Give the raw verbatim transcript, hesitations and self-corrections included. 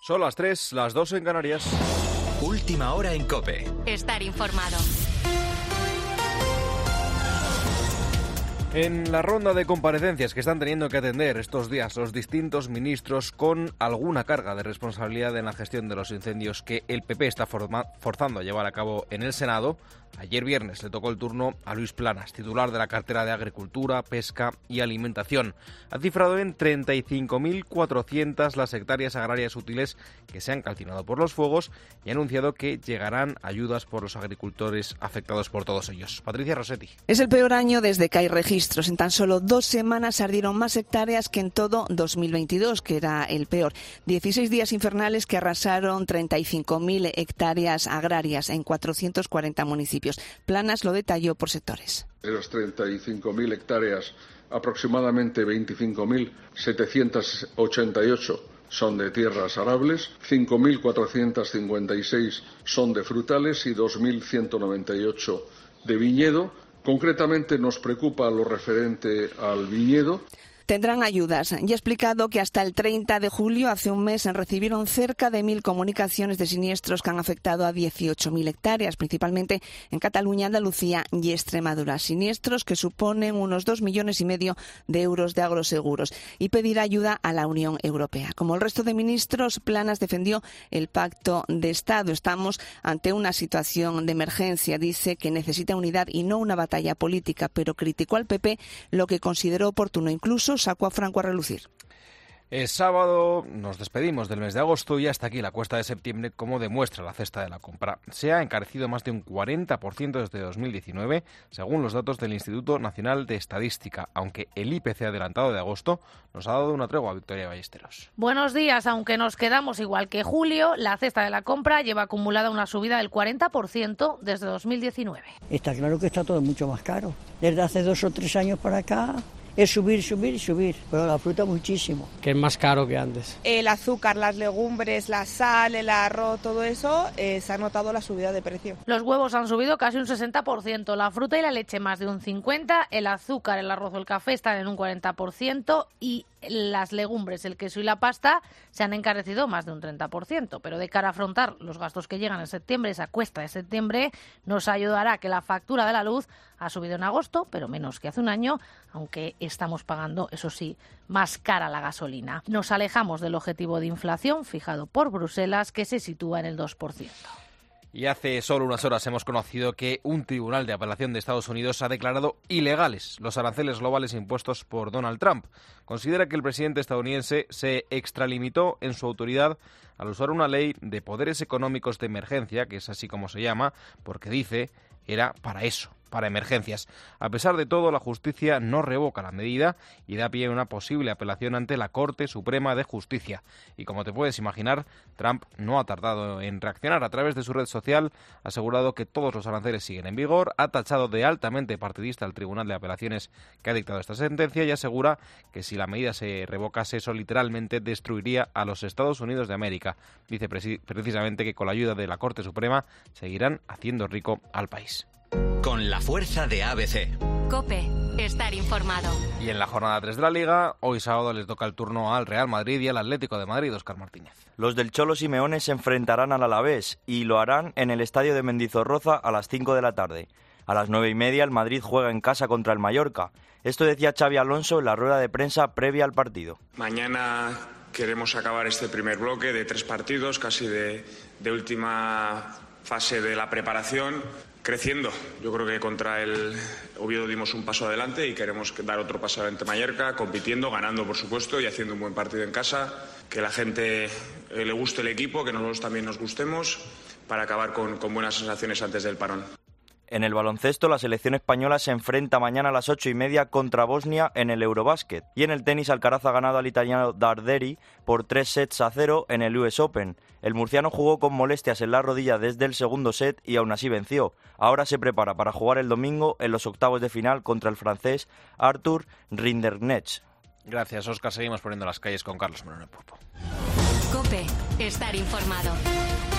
Son las tres, las dos en Canarias. Última hora en COPE. Estar informado. En la ronda de comparecencias que están teniendo que atender estos días los distintos ministros con alguna carga de responsabilidad en la gestión de los incendios que el P P está forma, forzando a llevar a cabo en el Senado, ayer viernes le tocó el turno a Luis Planas, titular de la cartera de Agricultura, Pesca y Alimentación. Ha cifrado en treinta y cinco mil cuatrocientas las hectáreas agrarias útiles que se han calcinado por los fuegos y ha anunciado que llegarán ayudas por los agricultores afectados por todos ellos. Patricia Rossetti. Es el peor año desde que hay registros. En tan solo dos semanas ardieron más hectáreas que en todo dos mil veintidós, que era el peor. dieciséis días infernales que arrasaron treinta y cinco mil hectáreas agrarias en cuatrocientos cuarenta municipios. Planas lo detalló por sectores. De las treinta y cinco mil hectáreas, aproximadamente veinticinco mil setecientos ochenta y ocho son de tierras arables, cinco mil cuatrocientos cincuenta y seis son de frutales y dos mil ciento noventa y ocho de viñedo. Concretamente nos preocupa lo referente al viñedo. Tendrán ayudas. Ya he explicado que hasta el treinta de julio, hace un mes, recibieron cerca de mil comunicaciones de siniestros que han afectado a dieciocho mil hectáreas, principalmente en Cataluña, Andalucía y Extremadura. Siniestros que suponen unos dos millones y medio de euros de agroseguros, y pedir ayuda a la Unión Europea. Como el resto de ministros, Planas defendió el Pacto de Estado. Estamos ante una situación de emergencia. Dice que necesita unidad y no una batalla política, pero criticó al P P lo que consideró oportuno. Incluso sacó a Franco a relucir. Es sábado, nos despedimos del mes de agosto y hasta aquí la cuesta de septiembre, como demuestra la cesta de la compra. Se ha encarecido más de un cuarenta por ciento desde dos mil diecinueve, según los datos del Instituto Nacional de Estadística, aunque el I P C adelantado de agosto nos ha dado una tregua a Victoria Ballesteros. Buenos días, aunque nos quedamos igual que julio, la cesta de la compra lleva acumulada una subida del cuarenta por ciento desde dos mil diecinueve. Está claro que está todo mucho más caro. Desde hace dos o tres años para acá es subir, subir y subir, pero la fruta muchísimo. Que es más caro que antes. El azúcar, las legumbres, la sal, el arroz, todo eso, eh, se ha notado la subida de precio. Los huevos han subido casi un sesenta por ciento, la fruta y la leche más de un cincuenta por ciento, el azúcar, el arroz o el café están en un cuarenta por ciento y las legumbres, el queso y la pasta se han encarecido más de un treinta por ciento. Pero de cara a afrontar los gastos que llegan en septiembre, esa cuesta de septiembre nos ayudará que la factura de la luz ha subido en agosto, pero menos que hace un año, aunque estamos pagando, eso sí, más cara la gasolina. Nos alejamos del objetivo de inflación fijado por Bruselas, que se sitúa en el dos por ciento. Y hace solo unas horas hemos conocido que un tribunal de apelación de Estados Unidos ha declarado ilegales los aranceles globales impuestos por Donald Trump. Considera que el presidente estadounidense se extralimitó en su autoridad al usar una ley de poderes económicos de emergencia, que es así como se llama, porque dice era para eso, para emergencias. A pesar de todo, la justicia no revoca la medida y da pie a una posible apelación ante la Corte Suprema de Justicia. Y como te puedes imaginar, Trump no ha tardado en reaccionar. A través de su red social ha asegurado que todos los aranceles siguen en vigor, ha tachado de altamente partidista al Tribunal de Apelaciones que ha dictado esta sentencia y asegura que si la medida se revocase, eso literalmente destruiría a los Estados Unidos de América. Dice precisamente que con la ayuda de la Corte Suprema seguirán haciendo rico al país. Con la fuerza de A B C. COPE, estar informado. Y en la jornada tres de la Liga, hoy sábado les toca el turno al Real Madrid y al Atlético de Madrid, Óscar Martínez. Los del Cholo Simeone se enfrentarán al Alavés y lo harán en el estadio de Mendizorroza a las cinco de la tarde. A las nueve y media el Madrid juega en casa contra el Mallorca. Esto decía Xavi Alonso en la rueda de prensa previa al partido. Mañana queremos acabar este primer bloque de tres partidos, casi de, de última fase de la preparación, creciendo. Yo creo que contra el Oviedo dimos un paso adelante y queremos dar otro paso adelante Mallorca, compitiendo, ganando por supuesto y haciendo un buen partido en casa, que la gente eh, le guste el equipo, que nosotros también nos gustemos, para acabar con, con buenas sensaciones antes del parón. En el baloncesto, la selección española se enfrenta mañana a las ocho y media contra Bosnia en el Eurobasket. Y en el tenis, Alcaraz ha ganado al italiano Darderi por tres sets a cero en el U S Open. El murciano jugó con molestias en la rodilla desde el segundo set y aún así venció. Ahora se prepara para jugar el domingo en los octavos de final contra el francés Arthur Rinderknecht. Gracias, Óscar. Seguimos poniendo las calles con Carlos Moreno Pulpo. COPE, estar informado.